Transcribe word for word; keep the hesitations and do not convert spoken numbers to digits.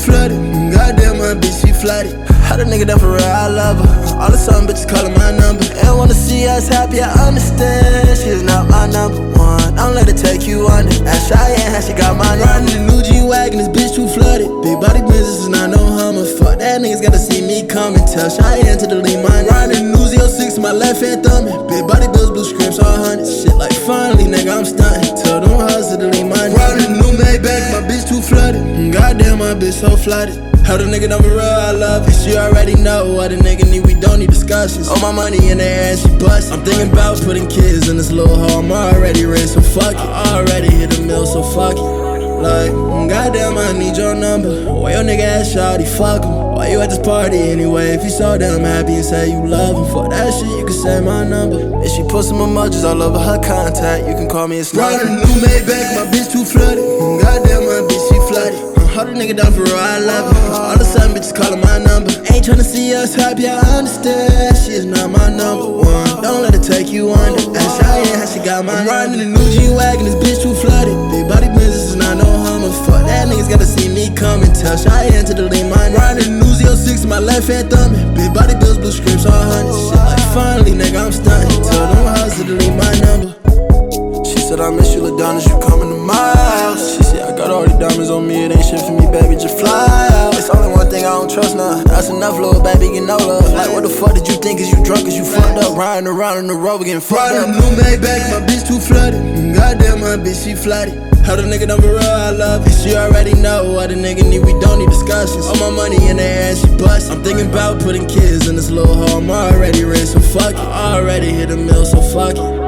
flooded. Goddamn, my bitch, she flooded. How the nigga done for real, I love her. All the some bitches calling my number. And wanna see us happy, I understand. She is not my number one. Don't let her take you under. Ask Cheyenne how she got mine. Riding the new G-Wagon, this bitch too flooded. Big body business is not no Hummer. Fuck that, niggas gotta see me coming. Tell Cheyenne to delete mine. Riding the new Z oh six, my left hand thumbing. Big body bills, blue scripts, all hundreds. Shit like finally, nigga, I'm stunting. Tell them hoes to delete mine. Riding the new Maybach, my bitch too flooded. Goddamn, my bitch so flooded. How the nigga done for real, I love it. She already know what a nigga need, we don't need discussions. All my money in the air and she bust. I'm thinking about putting kids in this little hole. I'm already rich, so fuck it. I already hit the mill, so fuck it. Like, goddamn, I need your number. Why your nigga ass shawty, fuck him. Why you at this party anyway? If you so damn happy and say you love him, for that shit you can say my number. If she put some emojis all over her contact, you can call me a sniper. Riding a new Maybach, my bitch too flooded. Goddamn, my bitch, she flooded. All the nigga done for real, I love it. All the sudden bitches calling my number. Ain't tryna see us happy, I understand. She is not my number one. Don't let her take you under. Ask Cheyenne how she got mine. I'm riding in the new G-Wagon, this bitch too flooded. Big body business is not no Hummer. Fuck that, niggas gotta see me coming. Tell Cheyenne to delete mine. Riding in the new Z oh six, my left hand thumbing. Big body bills, blue scripts, all hundreds. Shit like finally, nigga, I'm stunting. Tell them hoes to delete my number. She said I miss you, LaDonna, you coming to my house. She said I got all these diamonds on me, it ain't shit for me, baby, just fly out. It's only one thing I don't trust now. That's enough, little baby, get no love. Like what the fuck did you think? Is you drunk? Is you fucked up? Riding around in the road, getting fucked up. Riding a new Maybach, my bitch too flooded. Goddamn, my bitch, she flooded. How the nigga done for real, I love it. She already know what a nigga need, we don't need discussions. All my money in the air and she bust. I'm thinking about putting kids in this little hole. I'm already rich, so fuck it. I already hit a mill, so fuck it.